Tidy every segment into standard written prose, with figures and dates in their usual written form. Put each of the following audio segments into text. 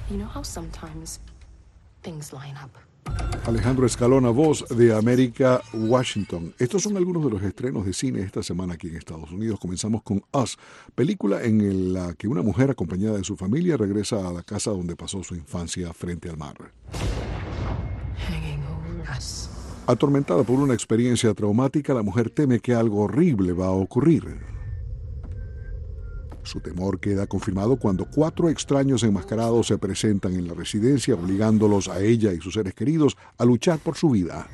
You know how sometimes things line up. Alejandro Escalona, Voz de América, Washington. Estos son algunos de los estrenos de cine esta semana aquí en Estados Unidos. Comenzamos con Us, película en la que una mujer acompañada de su familia regresa a la casa donde pasó su infancia frente al mar. Hanging over us. Atormentada por una experiencia traumática, la mujer teme que algo horrible va a ocurrir. Su temor queda confirmado cuando 4 extraños enmascarados se presentan en la residencia, obligándolos a ella y sus seres queridos a luchar por su vida.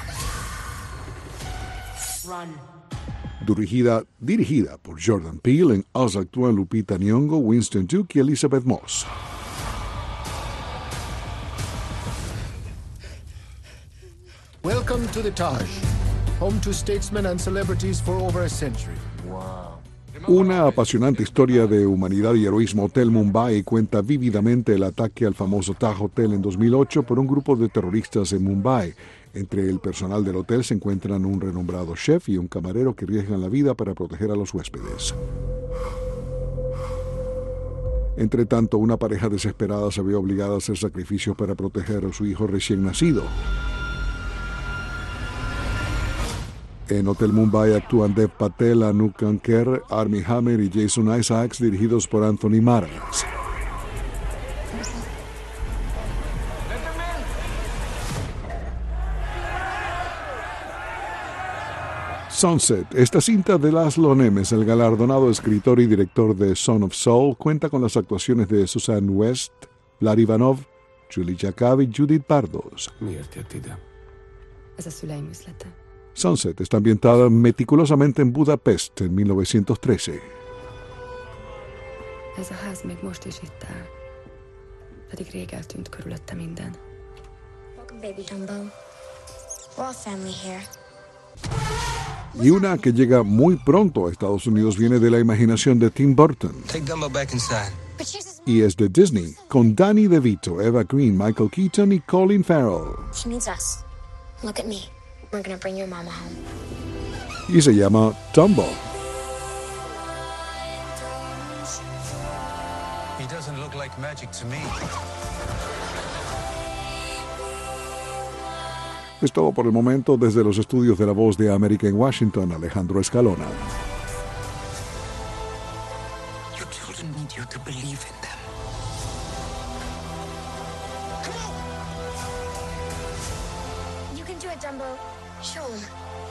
Dirigida por Jordan Peele, en Us actúan Lupita Nyong'o, Winston Duke y Elizabeth Moss. Welcome to the Taj, home to statesmen and celebrities for over a century. Wow. Una apasionante historia de humanidad y heroísmo. Hotel Mumbai cuenta vívidamente el ataque al famoso Taj Hotel en 2008 por un grupo de terroristas en Mumbai. Entre el personal del hotel se encuentran un renombrado chef y un camarero que arriesgan la vida para proteger a los huéspedes. Entre tanto, una pareja desesperada se ve obligada a hacer sacrificios para proteger a su hijo recién nacido. En Hotel Mumbai actúan Dev Patel, Anouk Kanker, Armie Hammer y Jason Isaacs, dirigidos por Anthony Maras. Sunset. Esta cinta de Laszlo Nemes, el galardonado escritor y director de Son of Saul, cuenta con las actuaciones de Susanne West, Vlad Ivanov, Julie Jacob y Judith Pardos. Sunset está ambientada meticulosamente en Budapest en 1913. Ez a ház még most is itt áll. Pedig rég eltűnt körülötte minden. Welcome, baby Dumbo. We're all family here. Y una que llega muy pronto a Estados Unidos viene de la imaginación de Tim Burton. Take Dumbo back inside. Y es de Disney, con Danny DeVito, Eva Green, Michael Keaton y Colin Farrell. She needs us. Look at me. We're gonna bring your mama home. Y se llama Dumbo. He doesn't look like magic to me. Es todo por el momento desde los estudios de La Voz de América en Washington, Alejandro Escalona. Your children need you to believe in them. You can do it, Dumbo. Show 'em.